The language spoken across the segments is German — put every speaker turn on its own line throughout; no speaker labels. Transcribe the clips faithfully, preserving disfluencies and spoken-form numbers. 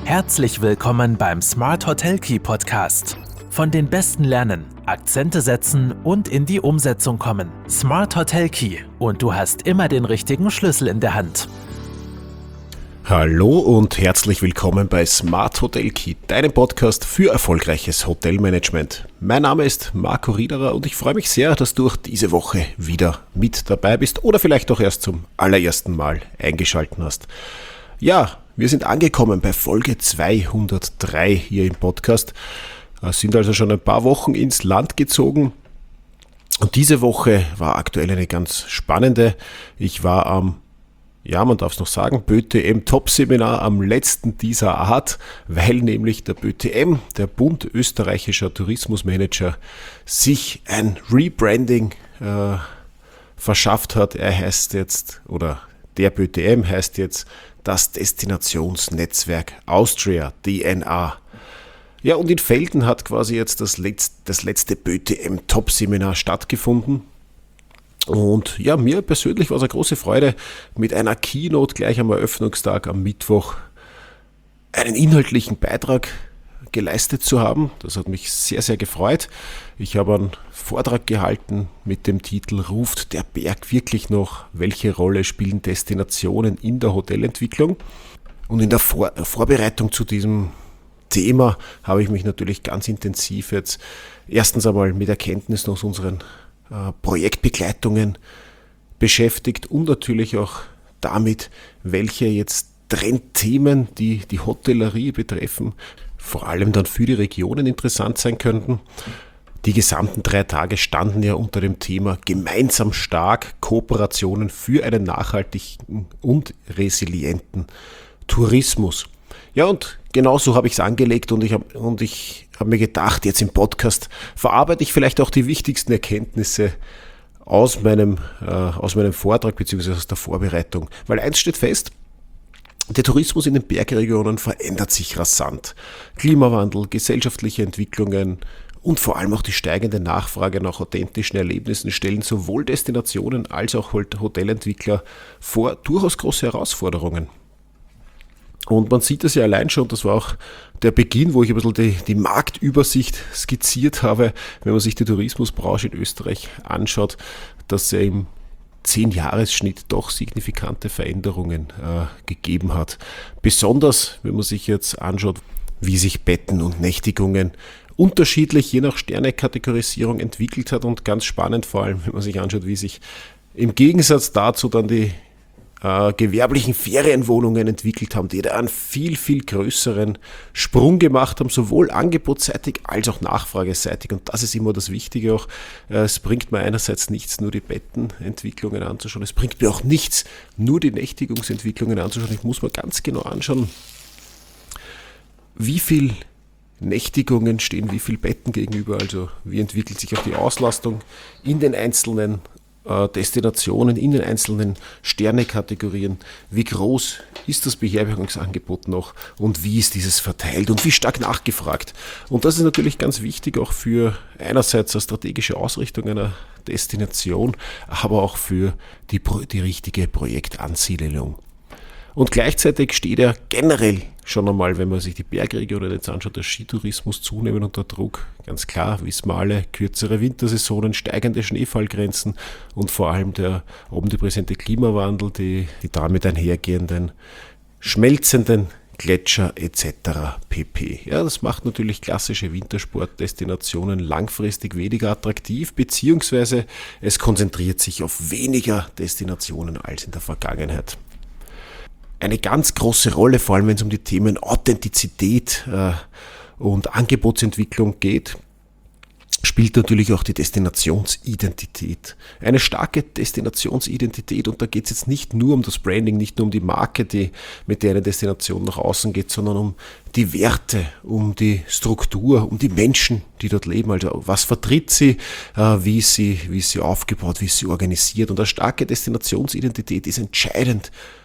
Herzlich willkommen beim Smart Hotel Key Podcast. Von den Besten lernen, Akzente setzen und in die Umsetzung kommen. Smart Hotel Key und du hast immer den richtigen Schlüssel in der Hand.
Hallo und herzlich willkommen bei Smart Hotel Key, deinem Podcast für erfolgreiches Hotelmanagement. Mein Name ist Marco Riederer und ich freue mich sehr, dass du auch diese Woche wieder mit dabei bist oder vielleicht auch erst zum allerersten Mal eingeschaltet hast. Ja, wir sind angekommen bei Folge zweihundertdrei hier im Podcast, sind also schon ein paar Wochen ins Land gezogen und diese Woche war aktuell eine ganz spannende. Ich war am Ja, man darf es noch sagen, BÖTM Top-Seminar am letzten dieser Art, weil nämlich der BÖTM, der Bund österreichischer Tourismusmanager, sich ein Rebranding äh, verschafft hat. Er heißt jetzt, oder der BÖTM heißt jetzt das Destinationsnetzwerk Austria, D N A. Ja, und in Velten hat quasi jetzt das letzte, das letzte BÖTM Top-Seminar stattgefunden. Und ja, mir persönlich war es eine große Freude, mit einer Keynote gleich am Eröffnungstag am Mittwoch einen inhaltlichen Beitrag geleistet zu haben. Das hat mich sehr, sehr gefreut. Ich habe einen Vortrag gehalten mit dem Titel "Ruft der Berg wirklich noch? Welche Rolle spielen Destinationen in der Hotelentwicklung?" Und in der Vor- Vorbereitung zu diesem Thema habe ich mich natürlich ganz intensiv jetzt erstens einmal mit Erkenntnissen aus unseren Projektbegleitungen beschäftigt und natürlich auch damit, welche jetzt Trendthemen, die die Hotellerie betreffen, vor allem dann für die Regionen interessant sein könnten. Die gesamten drei Tage standen ja unter dem Thema gemeinsam stark, Kooperationen für einen nachhaltigen und resilienten Tourismus. Ja, und genauso habe ich es angelegt und ich habe und ich habe mir gedacht, jetzt im Podcast verarbeite ich vielleicht auch die wichtigsten Erkenntnisse aus meinem, äh, aus meinem Vortrag bzw. aus der Vorbereitung. Weil eins steht fest: Der Tourismus in den Bergregionen verändert sich rasant. Klimawandel, gesellschaftliche Entwicklungen und vor allem auch die steigende Nachfrage nach authentischen Erlebnissen stellen sowohl Destinationen als auch Hotelentwickler vor durchaus große Herausforderungen. Und man sieht das ja allein schon, das war auch der Beginn, wo ich ein bisschen die, die Marktübersicht skizziert habe, wenn man sich die Tourismusbranche in Österreich anschaut, dass er im zehn-Jahres-Schnitt doch signifikante Veränderungen äh, gegeben hat. Besonders, wenn man sich jetzt anschaut, wie sich Betten und Nächtigungen unterschiedlich je nach Sternekategorisierung entwickelt hat und ganz spannend vor allem, wenn man sich anschaut, wie sich im Gegensatz dazu dann die Äh, gewerblichen Ferienwohnungen entwickelt haben, die da einen viel, viel größeren Sprung gemacht haben, sowohl angebotsseitig als auch nachfrageseitig. Und das ist immer das Wichtige auch. Äh, es bringt mir einerseits nichts, nur die Bettenentwicklungen anzuschauen. Es bringt mir auch nichts, nur die Nächtigungsentwicklungen anzuschauen. Ich muss mir ganz genau anschauen, wie viel Nächtigungen stehen wie viel Betten gegenüber. Also wie entwickelt sich auch die Auslastung in den einzelnen Destinationen, in den einzelnen Sternekategorien, wie groß ist das Beherbergungsangebot noch und wie ist dieses verteilt und wie stark nachgefragt. Und das ist natürlich ganz wichtig auch für einerseits eine strategische Ausrichtung einer Destination, aber auch für die, die richtige Projektansiedelung. Und gleichzeitig steht ja generell schon einmal, wenn man sich die Bergregionen jetzt anschaut, der Skitourismus zunehmend unter Druck. Ganz klar, wissen wir alle, kürzere Wintersaisonen, steigende Schneefallgrenzen und vor allem der omnipräsente Klimawandel, die, die damit einhergehenden schmelzenden Gletscher et cetera pp. Ja, das macht natürlich klassische Wintersportdestinationen langfristig weniger attraktiv, beziehungsweise es konzentriert sich auf weniger Destinationen als in der Vergangenheit. Eine ganz große Rolle, vor allem wenn es um die Themen Authentizität äh, und Angebotsentwicklung geht, spielt natürlich auch die Destinationsidentität. Eine starke Destinationsidentität, und da geht es jetzt nicht nur um das Branding, nicht nur um die Marke, die, mit der eine Destination nach außen geht, sondern um die Werte, um die Struktur, um die Menschen, die dort leben. Also was vertritt sie, äh, wie ist sie, wie ist sie aufgebaut, wie ist sie organisiert. Und eine starke Destinationsidentität ist entscheidend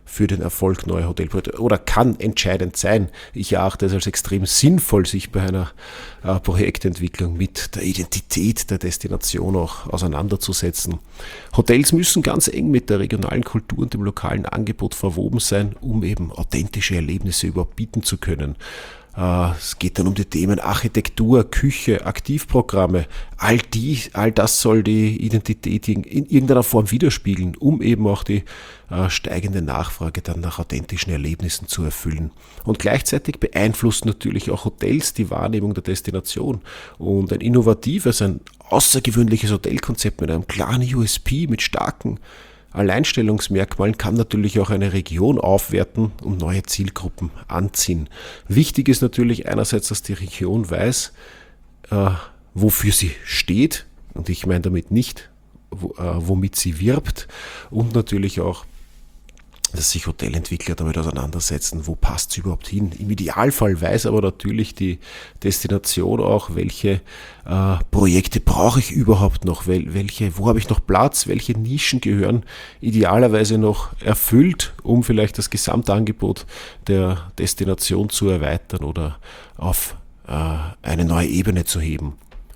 für den Erfolg neuer Hotelprojekte oder kann entscheidend sein. Ich erachte es als extrem sinnvoll, sich bei einer äh, Projektentwicklung mit der Identität der Destination auch auseinanderzusetzen. Hotels müssen ganz eng mit der regionalen Kultur und dem lokalen Angebot verwoben sein, um eben authentische Erlebnisse überhaupt bieten zu können. Es geht dann um die Themen Architektur, Küche, Aktivprogramme. All die, all das soll die Identität in irgendeiner Form widerspiegeln, um eben auch die äh, steigende Nachfrage dann nach authentischen Erlebnissen zu erfüllen. Und gleichzeitig beeinflusst natürlich auch Hotels die Wahrnehmung der Destination. Und ein innovatives, ein außergewöhnliches Hotelkonzept mit einem klaren U S P, mit starken Alleinstellungsmerkmalen kann natürlich auch eine Region aufwerten und neue Zielgruppen anziehen. Wichtig ist natürlich einerseits, dass die Region weiß, äh, wofür sie steht, und ich meine damit nicht, wo, äh, womit sie wirbt, und natürlich auch, dass sich Hotelentwickler damit auseinandersetzen, wo passt es überhaupt hin. Im Idealfall weiß aber natürlich die Destination auch, welche äh, Projekte brauche ich überhaupt noch, wel, welche, wo habe ich noch Platz, welche Nischen gehören idealerweise noch erfüllt, um vielleicht das Gesamtangebot der Destination zu erweitern oder auf äh, eine neue Ebene zu heben.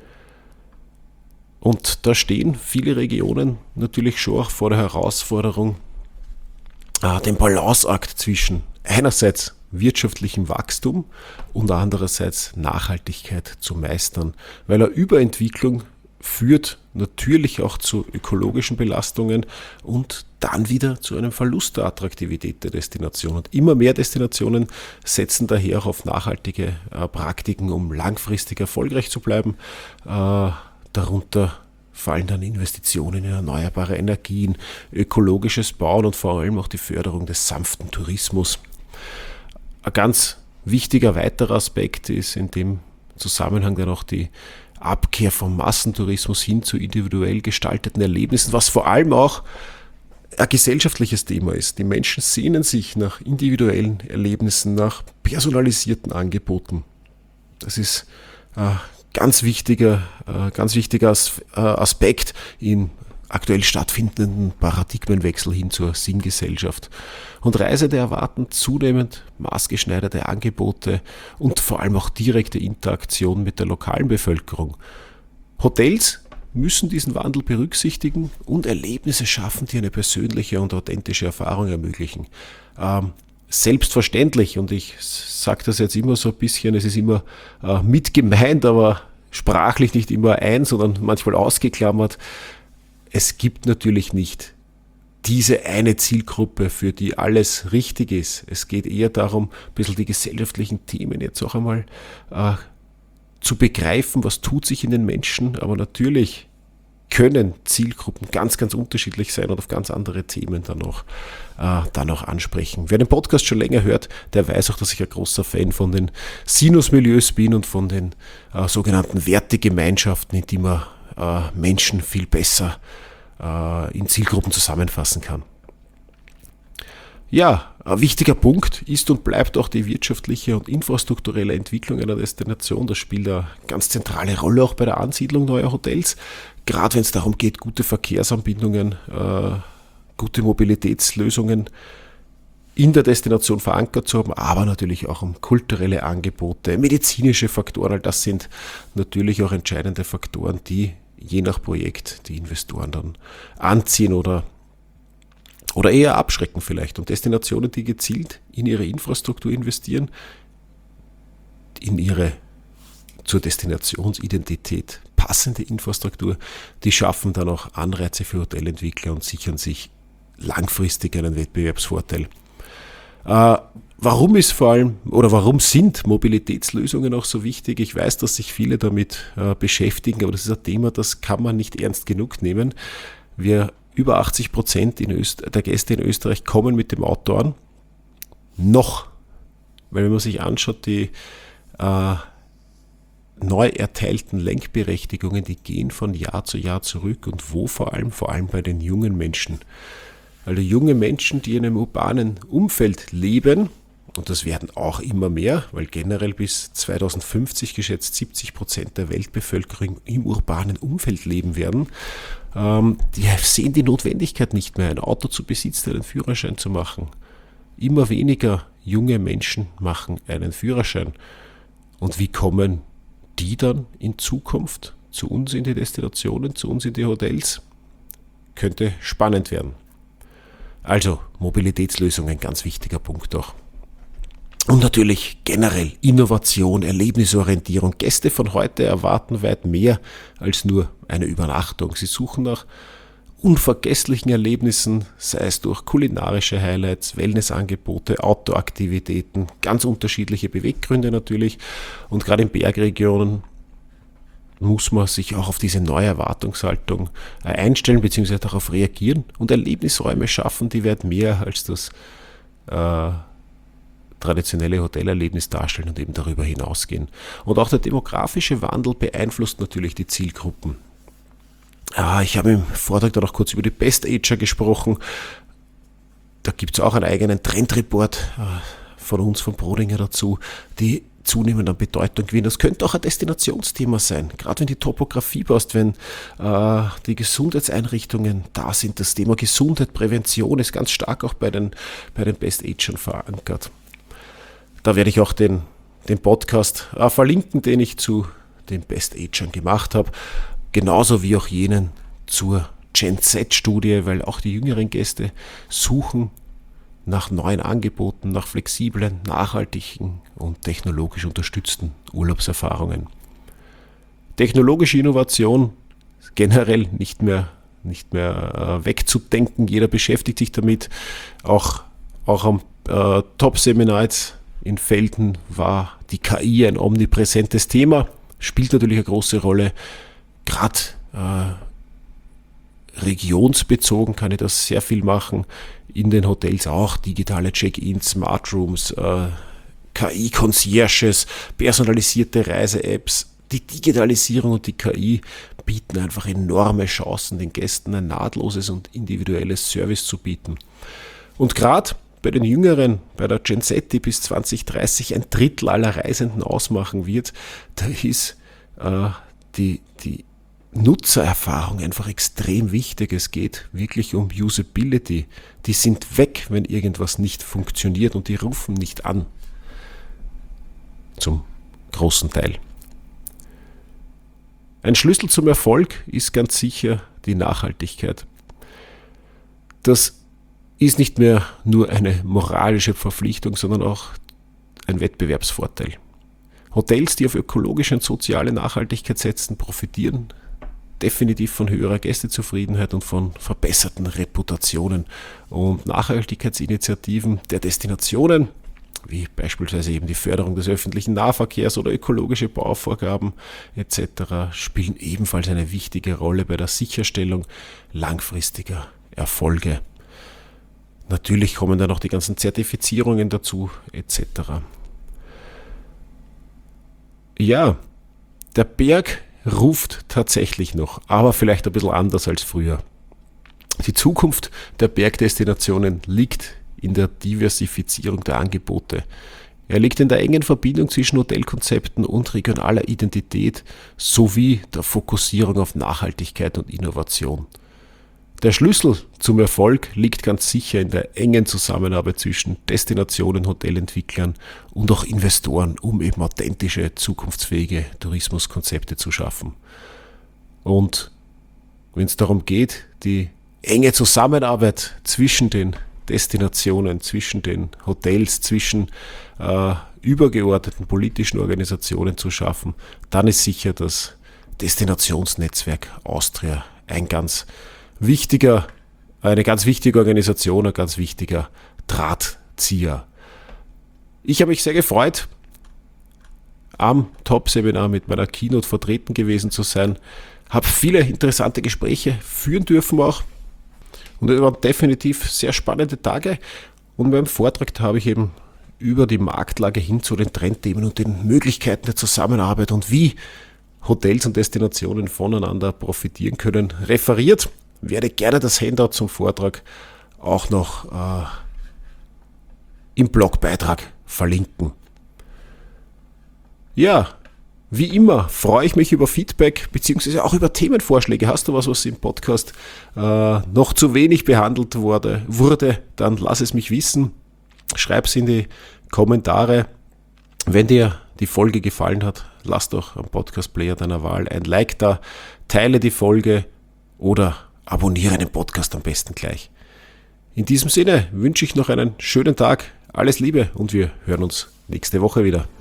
Und da stehen viele Regionen natürlich schon auch vor der Herausforderung, den Balanceakt zwischen einerseits wirtschaftlichem Wachstum und andererseits Nachhaltigkeit zu meistern, weil eine Überentwicklung führt natürlich auch zu ökologischen Belastungen und dann wieder zu einem Verlust der Attraktivität der Destination. Und immer mehr Destinationen setzen daher auch auf nachhaltige äh, Praktiken, um langfristig erfolgreich zu bleiben, äh, darunter fallen dann Investitionen in erneuerbare Energien, ökologisches Bauen und vor allem auch die Förderung des sanften Tourismus. Ein ganz wichtiger weiterer Aspekt ist in dem Zusammenhang dann auch die Abkehr vom Massentourismus hin zu individuell gestalteten Erlebnissen, was vor allem auch ein gesellschaftliches Thema ist. Die Menschen sehnen sich nach individuellen Erlebnissen, nach personalisierten Angeboten. Das ist äh, Ganz wichtiger, ganz wichtiger Aspekt im aktuell stattfindenden Paradigmenwechsel hin zur Sinngesellschaft. Und Reisende erwarten zunehmend maßgeschneiderte Angebote und vor allem auch direkte Interaktion mit der lokalen Bevölkerung. Hotels müssen diesen Wandel berücksichtigen und Erlebnisse schaffen, die eine persönliche und authentische Erfahrung ermöglichen. Ähm, Selbstverständlich, und ich sage das jetzt immer so ein bisschen, es ist immer äh, mit gemeint, aber sprachlich nicht immer ein, sondern manchmal ausgeklammert. Es gibt natürlich nicht diese eine Zielgruppe, für die alles richtig ist. Es geht eher darum, ein bisschen die gesellschaftlichen Themen jetzt auch einmal äh, zu begreifen, was tut sich in den Menschen, aber natürlich können Zielgruppen ganz, ganz unterschiedlich sein und auf ganz andere Themen dann auch, äh, dann auch ansprechen. Wer den Podcast schon länger hört, der weiß auch, dass ich ein großer Fan von den Sinus-Milieus bin und von den äh, sogenannten Wertegemeinschaften, in die man äh, Menschen viel besser äh, in Zielgruppen zusammenfassen kann. Ja, ein wichtiger Punkt ist und bleibt auch die wirtschaftliche und infrastrukturelle Entwicklung einer Destination. Das spielt eine ganz zentrale Rolle auch bei der Ansiedlung neuer Hotels. Gerade wenn es darum geht, gute Verkehrsanbindungen, äh, gute Mobilitätslösungen in der Destination verankert zu haben, aber natürlich auch um kulturelle Angebote, medizinische Faktoren. All das sind natürlich auch entscheidende Faktoren, die je nach Projekt die Investoren dann anziehen oder Oder eher abschrecken vielleicht. Und Destinationen, die gezielt in ihre Infrastruktur investieren, in ihre zur Destinationsidentität passende Infrastruktur, die schaffen dann auch Anreize für Hotelentwickler und sichern sich langfristig einen Wettbewerbsvorteil. Äh, warum ist vor allem oder warum sind Mobilitätslösungen auch so wichtig? Ich weiß, dass sich viele damit äh, beschäftigen, aber das ist ein Thema, das kann man nicht ernst genug nehmen. Wir Über achtzig Prozent in Öst- der Gäste in Österreich kommen mit dem Auto an. Noch. Weil wenn man sich anschaut, die äh, neu erteilten Lenkberechtigungen, die gehen von Jahr zu Jahr zurück. Und wo vor allem? Vor allem bei den jungen Menschen. Also junge Menschen, die in einem urbanen Umfeld leben, und das werden auch immer mehr, weil generell bis zweitausendfünfzig geschätzt siebzig Prozent der Weltbevölkerung im urbanen Umfeld leben werden, ähm, die sehen die Notwendigkeit nicht mehr, ein Auto zu besitzen, einen Führerschein zu machen. immer weniger junge Menschen machen einen Führerschein. Und wie kommen die dann in Zukunft zu uns in die Destinationen, zu uns in die Hotels? Könnte spannend werden. Also Mobilitätslösungen, ganz wichtiger Punkt auch. Und natürlich generell Innovation, Erlebnisorientierung. Gäste von heute erwarten weit mehr als nur eine Übernachtung. Sie suchen nach unvergesslichen Erlebnissen, sei es durch kulinarische Highlights, Wellnessangebote, Outdoor-Aktivitäten, ganz unterschiedliche Beweggründe natürlich. Und gerade in Bergregionen muss man sich auch auf diese neue Erwartungshaltung einstellen bzw. darauf reagieren und Erlebnisräume schaffen, die weit mehr als das äh, traditionelle Hotelerlebnis darstellen und eben darüber hinausgehen. Und auch der demografische Wandel beeinflusst natürlich die Zielgruppen. Ja, ich habe im Vortrag da noch kurz über die Best Ager gesprochen. Da gibt es auch einen eigenen Trendreport von uns, von Brodinger dazu, die zunehmend an Bedeutung gewinnen. Das könnte auch ein Destinationsthema sein, gerade wenn die Topografie passt, wenn äh, die Gesundheitseinrichtungen da sind. Das Thema Gesundheit, Prävention ist ganz stark auch bei den, bei den Best Agern verankert. Da werde ich auch den, den Podcast äh, verlinken, den ich zu den Best Agern gemacht habe. Genauso wie auch jenen zur Gen Z-Studie, weil auch die jüngeren Gäste suchen nach neuen Angeboten, nach flexiblen, nachhaltigen und technologisch unterstützten Urlaubserfahrungen. Technologische Innovation generell nicht mehr, nicht mehr äh, wegzudenken. Jeder beschäftigt sich damit. Auch, auch am äh, Top-Seminar in Velten war die K I ein omnipräsentes Thema, spielt natürlich eine große Rolle. Gerade äh, regionsbezogen kann ich das sehr viel machen. In den Hotels auch digitale Check-ins, Smart Rooms, äh, K I-Concierges, personalisierte Reise-Apps. Die Digitalisierung und die K I bieten einfach enorme Chancen, den Gästen ein nahtloses und individuelles Service zu bieten. Und gerade bei den Jüngeren, bei der Gen Z, die bis zwanzig dreißig ein Drittel aller Reisenden ausmachen wird, da ist äh, die, die Nutzererfahrung einfach extrem wichtig. Es geht wirklich um Usability. Die sind weg, wenn irgendwas nicht funktioniert und die rufen nicht an. Zum großen Teil. Ein Schlüssel zum Erfolg ist ganz sicher die Nachhaltigkeit. Das ist nicht mehr nur eine moralische Verpflichtung, sondern auch ein Wettbewerbsvorteil. Hotels, die auf ökologische und soziale Nachhaltigkeit setzen, profitieren definitiv von höherer Gästezufriedenheit und von verbesserten Reputationen. Und Nachhaltigkeitsinitiativen der Destinationen, wie beispielsweise eben die Förderung des öffentlichen Nahverkehrs oder ökologische Bauvorgaben et cetera, spielen ebenfalls eine wichtige Rolle bei der Sicherstellung langfristiger Erfolge. Natürlich kommen dann noch die ganzen Zertifizierungen dazu et cetera. Ja, der Berg ruft tatsächlich noch, aber vielleicht ein bisschen anders als früher. Die Zukunft der Bergdestinationen liegt in der Diversifizierung der Angebote. Er liegt in der engen Verbindung zwischen Hotelkonzepten und regionaler Identität sowie der Fokussierung auf Nachhaltigkeit und Innovation. Der Schlüssel zum Erfolg liegt ganz sicher in der engen Zusammenarbeit zwischen Destinationen, Hotelentwicklern und auch Investoren, um eben authentische, zukunftsfähige Tourismuskonzepte zu schaffen. Und wenn es darum geht, die enge Zusammenarbeit zwischen den Destinationen, zwischen den Hotels, zwischen äh, übergeordneten politischen Organisationen zu schaffen, dann ist sicher das Destinationsnetzwerk Austria ein ganz wichtiger, eine ganz wichtige Organisation, ein ganz wichtiger Drahtzieher. Ich habe mich sehr gefreut, am Top-Seminar mit meiner Keynote vertreten gewesen zu sein, habe viele interessante Gespräche führen dürfen auch und es waren definitiv sehr spannende Tage und beim Vortrag habe ich eben über die Marktlage hin zu den Trendthemen und den Möglichkeiten der Zusammenarbeit und wie Hotels und Destinationen voneinander profitieren können, referiert. Werde gerne das Handout zum Vortrag auch noch äh, im Blogbeitrag verlinken. Ja, wie immer freue ich mich über Feedback beziehungsweise auch über Themenvorschläge. Hast du was, was im Podcast äh, noch zu wenig behandelt wurde, wurde, dann lass es mich wissen. schreib's in die Kommentare. Wenn dir die Folge gefallen hat, lass doch am Podcast-Player deiner Wahl ein Like da, teile die Folge oder abonniere den Podcast am besten gleich. In diesem Sinne wünsche ich noch einen schönen Tag, alles Liebe und wir hören uns nächste Woche wieder.